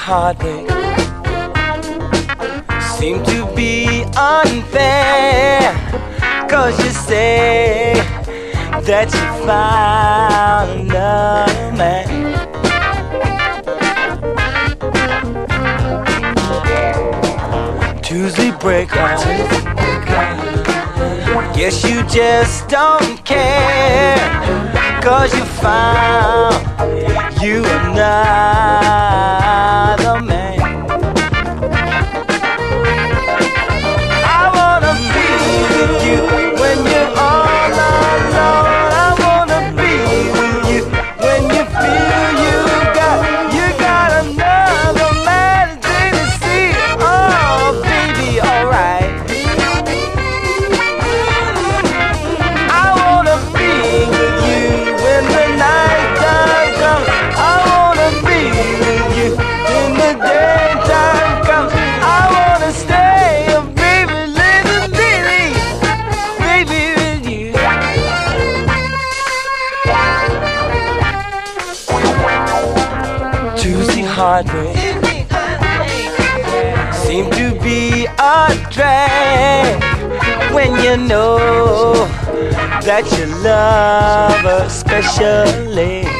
heartbreak seem to be unfair, 'cause you say that you found another man. Tuesday break off, guess you just don't care, 'cause you found you another man. I wanna be with you when you're all alone. I wanna be with you when you feel you got another man to see. Oh baby, alright. I wanna be with you when the night time comes. I wanna be with you when the daytime comes. I wanna stay, oh baby, little baby, baby with you. Tuesday heartbreak seem to be a drag when you know that you love her specially.